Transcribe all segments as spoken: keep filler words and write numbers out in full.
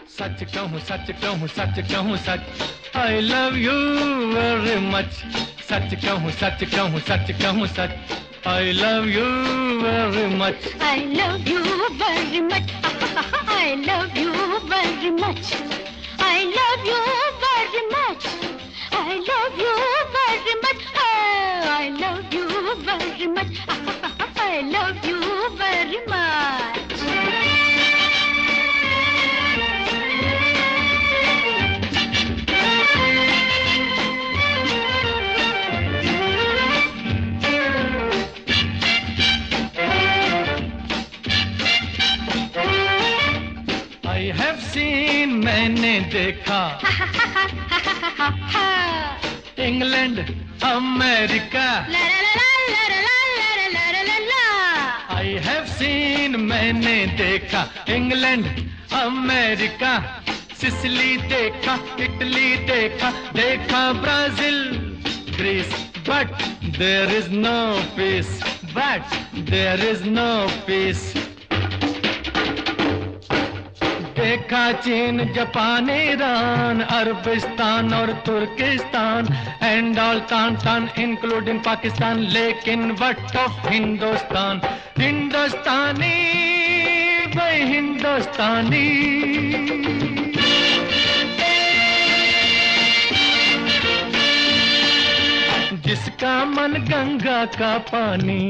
सच कहूँ सच कहूँ सच कहूँ सच, I love you very much. सच कहूँ सच कहूँ सच कहूँ सच, I love you very much. I love you very much. I love you very much. I love you very much. I love you very much. Oh, I love you very much. I love you very much. I have seen, मैंने देखा, England America. I have seen, मैंने देखा, England America. Sicily देखा, Italy देखा, देखा Brazil, Greece. But there is no peace. But there is no peace. देखा चीन, Japan, Iran, Arabistan और तुर्किस्तान, एंड ऑल तान तान इंक्लूडिंग पाकिस्तान. लेकिन व्हाट ऑफ हिंदुस्तान? हिंदुस्तानी भाई हिंदुस्तानी. जिसका मन गंगा का पानी,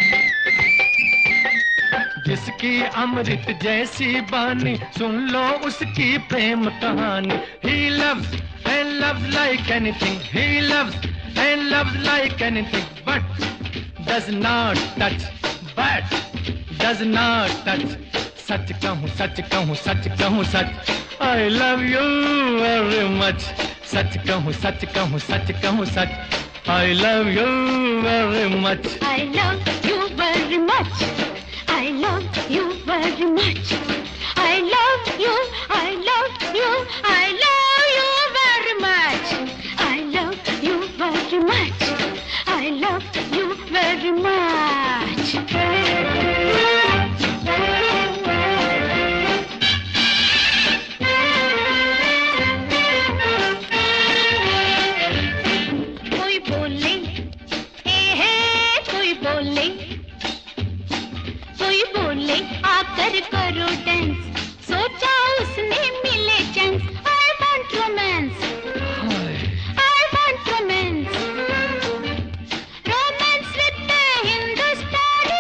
जिसकी अमृत जैसी बानी, सुन लो उसकी प्रेम कहानी. He loves and loves like anything. He loves and loves like anything. But does not touch. But does not touch. सच कहूँ सच कहूँ सच कहूँ सच, I love you very much. सच कहूँ सच कहूँ सच कहूँ सच, I love you very much. I love you very much. I love you very much. I love you, I love you, I love you very much. I love you very much. I love you very much. कोई बोले, हे हे कोई बोले, कोई बोले आकर करो dance, सोचा उसने मिले chance. I want romance. I want romance. Romance with the Hindustani.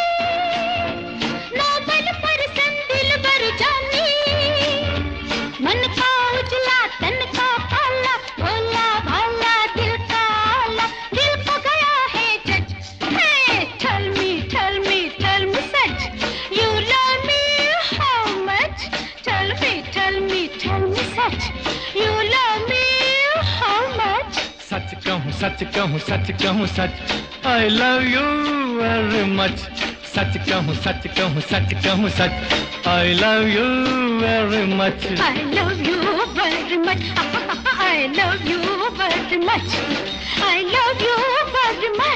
Noble person दिलबर जानी. मन का उजला तन का काला, भोला भाला दिल का आला. दिल को गया है जज. Hey, tell me, tell me, tell me such. You love me how much? Tell me, tell me, tell me such. You love me how much? सच कहूँ सच कहूँ सच कहूँ सच, I love you very much. सच कहूँ सच कहूँ सच कहूँ सच, I love you very much. I love you very much. I love you very much. I love you very much.